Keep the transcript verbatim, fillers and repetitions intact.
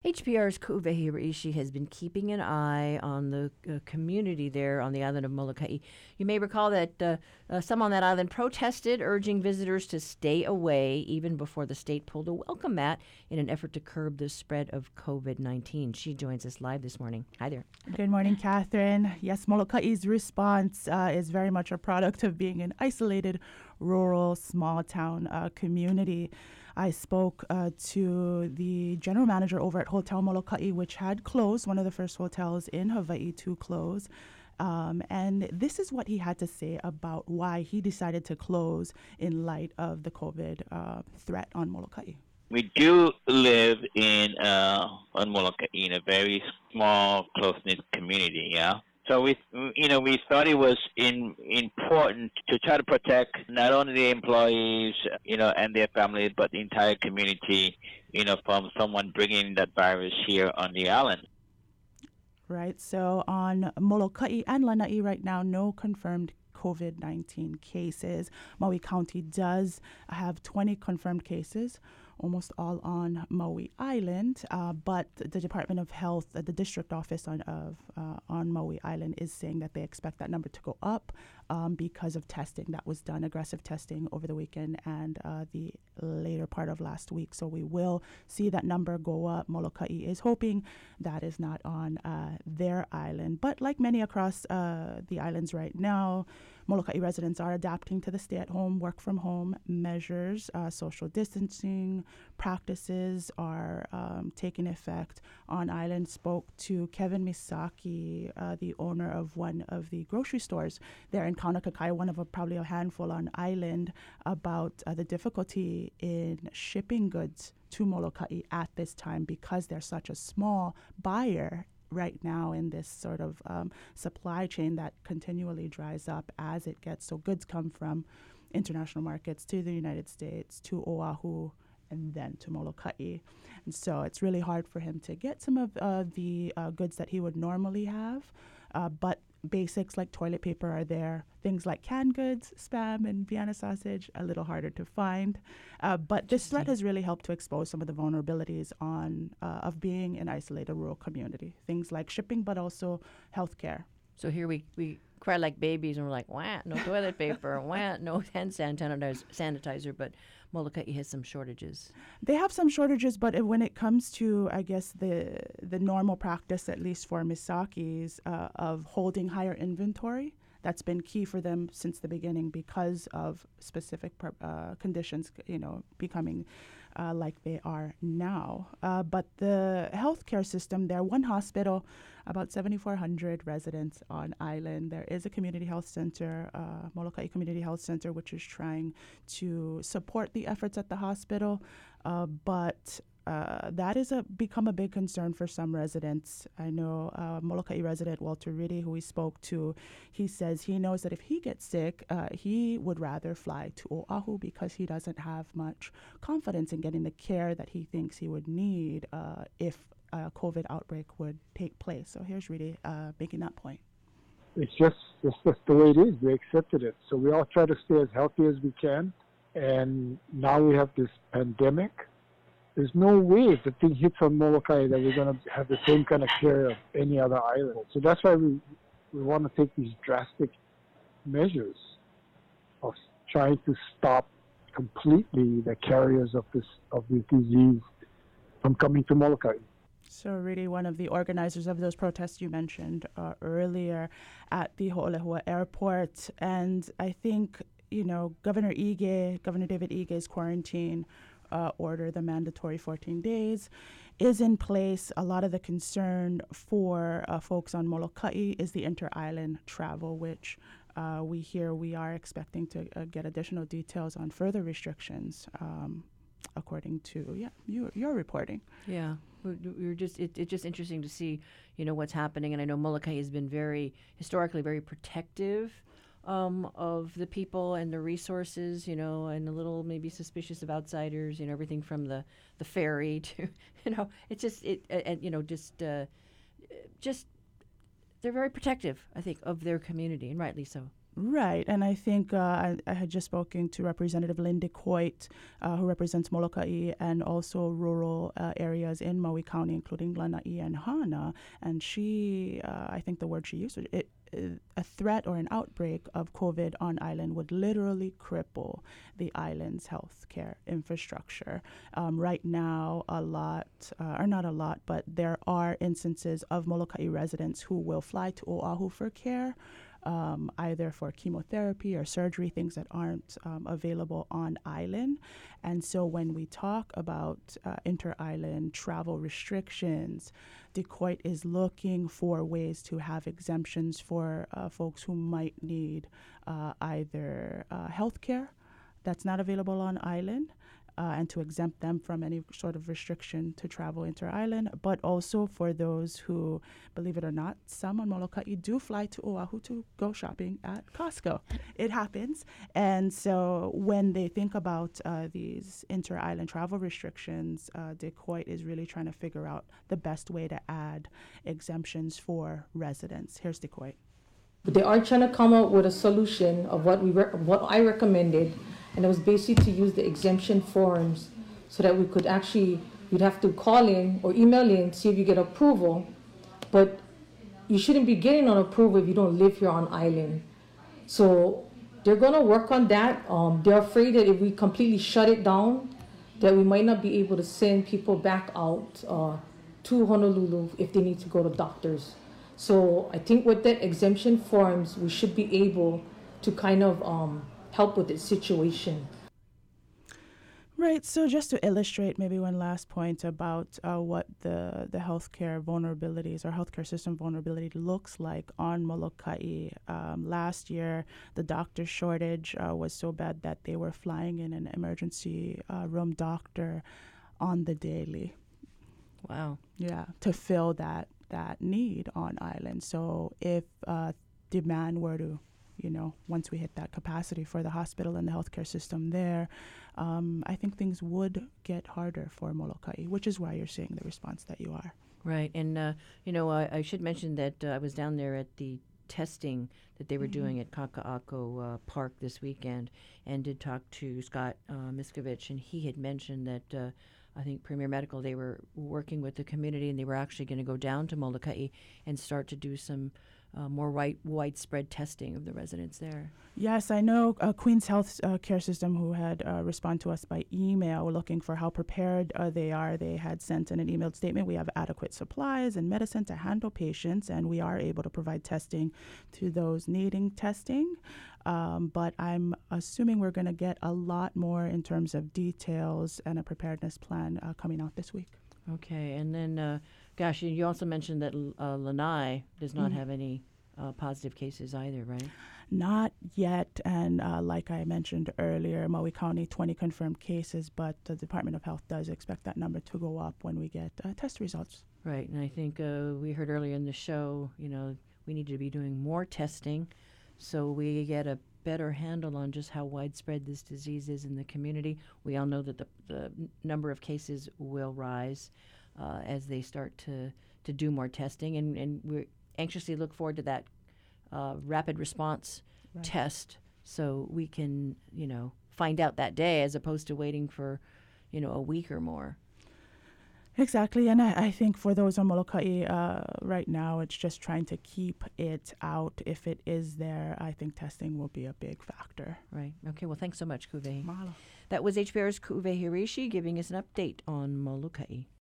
H P R's Kuve Hiraishi has been keeping an eye on the uh, community there on the island of Molokai. You may recall that uh, uh, some on that island protested, urging visitors to stay away even before the state pulled a welcome mat in an effort to curb the spread of COVID nineteen. She joins us live this morning. Hi there. Good morning, Catherine. Yes, Molokai's response uh, is very much a product of being an isolated, rural, small town uh, community. I spoke uh, to the general manager over at Hotel Molokai, which had closed, one of the first hotels in Hawaii to close. Um, and this is what he had to say about why he decided to close in light of the COVID uh, threat on Molokai. We do live in uh, on Molokai in a very small, close-knit community, yeah. So we, you know, we thought it was in, important to try to protect not only the employees, you know, and their families, but the entire community, you know, from someone bringing that virus here on the island. Right. So on Molokai and Lanai right now, no confirmed COVID nineteen cases. Maui County does have twenty confirmed cases, almost all on Maui Island, uh, but the Department of Health, uh, the district office on of uh, on Maui Island is saying that they expect that number to go up um, because of testing that was done, aggressive testing over the weekend and uh, the later part of last week. So we will see that number go up. Molokai is hoping that is not on uh, their island, but like many across uh, the islands right now, Molokai residents are adapting to the stay-at-home, work-from-home measures. Uh, social distancing practices are um, taking effect on island. Spoke to Kevin Misaki, uh, the owner of one of the grocery stores there in Kaunakakai, one of a, probably a handful on island, about uh, the difficulty in shipping goods to Molokai at this time because they're such a small buyer right now in this sort of um, supply chain that continually dries up as it gets. So goods come from international markets to the United States, to Oahu, and then to Molokai. And so it's really hard for him to get some of uh, the uh, goods that he would normally have, uh, but basics like toilet paper are there. Things like canned goods, Spam, and Vienna sausage, a little harder to find. Uh, but this threat has really helped to expose some of the vulnerabilities on uh, of being an isolated rural community. Things like shipping, but also healthcare. So here we, we cry like babies and we're like, wah, no toilet paper, wah, no hand sanitizer, sanitizer, but Molokai has some shortages. They have some shortages, but if, when it comes to, I guess, the the normal practice, at least for Misaki's, uh, of holding higher inventory, that's been key for them since the beginning because of specific uh, conditions, you know, becoming uh, like they are now. Uh, but the healthcare system there, one hospital, about seventy-four hundred residents on island. There is a community health center, uh, Molokai Community Health Center, which is trying to support the efforts at the hospital, uh, but Uh, that is a become a big concern for some residents. I know uh, Molokai resident Walter Riddy, who we spoke to, he says he knows that if he gets sick, uh, he would rather fly to Oahu because he doesn't have much confidence in getting the care that he thinks he would need uh, if a COVID outbreak would take place. So here's Riddy uh, making that point. It's just, it's just the way it is. We accepted it. So we all try to stay as healthy as we can. And now we have this pandemic. There's no way if the thing hits on Molokai that we're going to have the same kind of care of any other island. So that's why we we want to take these drastic measures of trying to stop completely the carriers of this of this disease from coming to Molokai. So really one of the organizers of those protests you mentioned uh, earlier at the Ho'olehua airport. And I think, you know, Governor Ige, Governor David Ige's quarantine Uh, order, the mandatory fourteen days, is in place. A lot of the concern for uh, folks on Molokai is the inter-island travel, which uh, we hear we are expecting to uh, get additional details on further restrictions, um, according to yeah your, your reporting. Yeah, we we were just it, it's just interesting to see, you know, what's happening, and I know Molokai has been very historically very protective Um, of the people and the resources, you know, and a little maybe suspicious of outsiders, you know, everything from the, the ferry to, you know, it's just, it, uh, and, you know, just, uh, just, they're very protective, I think, of their community, and rightly so. Right, and I think uh, I, I had just spoken to Representative Linda Coit, uh, who represents Molokai and also rural uh, areas in Maui County, including Lanai and Hana, and she, uh, I think the word she used, it, it, a threat or an outbreak of COVID on island would literally cripple the island's healthcare infrastructure. Um, right now, a lot, uh, or not a lot, but there are instances of Molokai residents who will fly to Oahu for care, Um, either for chemotherapy or surgery, things that aren't um, available on island. And so when we talk about uh, inter-island travel restrictions, Decoit is looking for ways to have exemptions for uh, folks who might need uh, either uh, health care that's not available on island, Uh, and to exempt them from any sort of restriction to travel inter-island, but also for those who, believe it or not, some on Molokai do fly to Oahu to go shopping at Costco. It happens. And so when they think about uh, these inter-island travel restrictions, uh, Decoit is really trying to figure out the best way to add exemptions for residents. Here's Decoit. But they are trying to come up with a solution of what we re- what I recommended, and it was basically to use the exemption forms so that we could actually, you'd have to call in or email in, see if you get approval, but you shouldn't be getting an approval if you don't live here on island. So they're going to work on that. Um, they're afraid that if we completely shut it down, that we might not be able to send people back out uh, to Honolulu if they need to go to doctors. So I think with that exemption forms, we should be able to kind of um, help with the situation. Right. So just to illustrate maybe one last point about uh, what the, the healthcare vulnerabilities or healthcare system vulnerability looks like on Molokai. Um, last year, the doctor shortage uh, was so bad that they were flying in an emergency uh, room doctor on the daily. Wow. Yeah, to fill that that need on island. So if uh, demand were to, you know, once we hit that capacity for the hospital and the healthcare system there, um, I think things would get harder for Molokai, which is why you're seeing the response that you are. Right. And, uh, you know, I, I should mention that uh, I was down there at the testing that they were mm-hmm. doing at Kaka'ako uh, Park this weekend and did talk to Scott uh, Miskovich, and he had mentioned that uh, I think Premier Medical, they were working with the community, and they were actually going to go down to Molokai and start to do some uh, more wide, widespread testing of the residents there. Yes, I know uh, Queen's Health uh, Care System, who had uh, responded to us by email looking for how prepared uh, they are. They had sent in an emailed statement. We have adequate supplies and medicine to handle patients, and we are able to provide testing to those needing testing. Um, but I'm assuming we're going to get a lot more in terms of details and a preparedness plan uh, coming out this week. Okay, and then, uh, gosh, you also mentioned that uh, Lanai does not mm. have any uh, positive cases either, right? Not yet, and uh, like I mentioned earlier, Maui County, twenty confirmed cases, but the Department of Health does expect that number to go up when we get uh, test results. Right, and I think uh, we heard earlier in the show, you know, we need to be doing more testing so we get a better handle on just how widespread this disease is in the community. We all know that the, the n- number of cases will rise uh, as they start to, to do more testing, and, and we anxiously look forward to that uh, rapid response right. test so we can, you know, find out that day as opposed to waiting for, you know, a week or more. Exactly, and I, I think for those on Molokai uh, right now, it's just trying to keep it out. If it is there, I think testing will be a big factor. Right. Okay, well, thanks so much, Kuvehi. Mahalo. That was H P R's Kuvehi Hirishi giving us an update on Molokai.